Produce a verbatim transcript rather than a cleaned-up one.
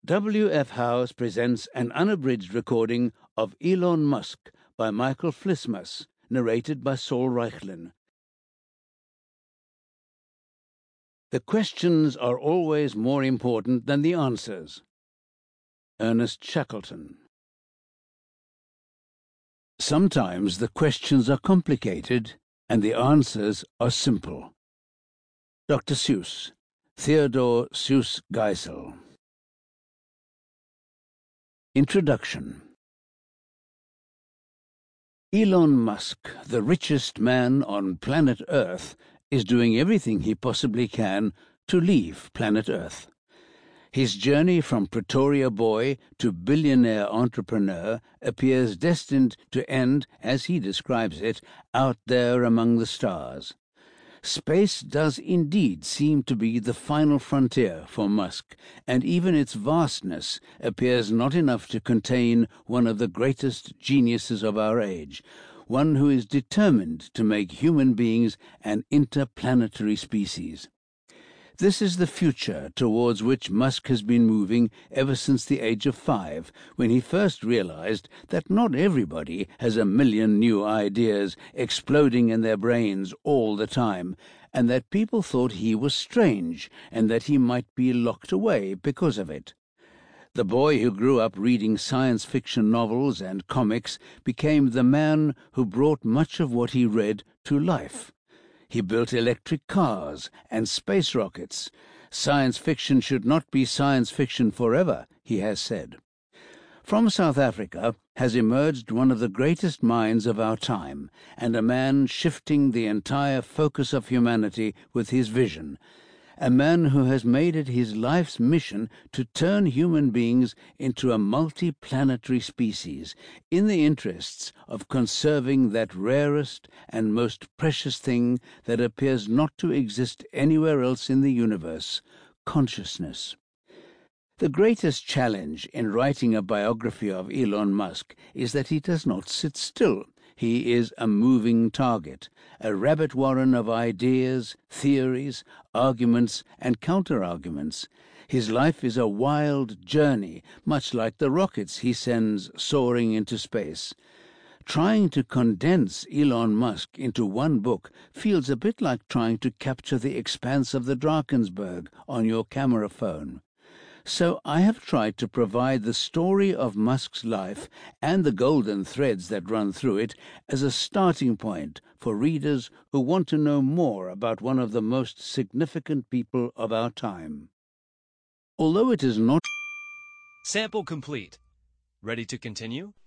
W F House presents an unabridged recording of Elon Musk by Michael Flismas, narrated by Saul Reichlin. The questions are always more important than the answers. Ernest Shackleton. Sometimes the questions are complicated and the answers are simple. Doctor Seuss, Theodore Seuss Geisel. Introduction. Elon Musk, the richest man on planet Earth, is doing everything he possibly can to leave planet Earth. His journey from Pretoria boy to billionaire entrepreneur appears destined to end, as he describes it, out there among the stars. Space does indeed seem to be the final frontier for Musk, and even its vastness appears not enough to contain one of the greatest geniuses of our age, one who is determined to make human beings an interplanetary species. This is the future towards which Musk has been moving ever since the age of five, when he first realized that not everybody has a million new ideas exploding in their brains all the time, and that people thought he was strange, and that he might be locked away because of it. The boy who grew up reading science fiction novels and comics became the man who brought much of what he read to life. He built electric cars and space rockets. Science fiction should not be science fiction forever, he has said. From South Africa has emerged one of the greatest minds of our time, and a man shifting the entire focus of humanity with his vision. A man who has made it his life's mission to turn human beings into a multi-planetary species in the interests of conserving that rarest and most precious thing that appears not to exist anywhere else in the universe, consciousness. The greatest challenge in writing a biography of Elon Musk is that he does not sit still. He is a moving target, a rabbit warren of ideas, theories, arguments, and counter-arguments. His life is a wild journey, much like the rockets he sends soaring into space. Trying to condense Elon Musk into one book feels a bit like trying to capture the expanse of the Drakensberg on your camera phone. So I have tried to provide the story of Musk's life and the golden threads that run through it as a starting point for readers who want to know more about one of the most significant people of our time. Although it is not... Sample complete. Ready to continue?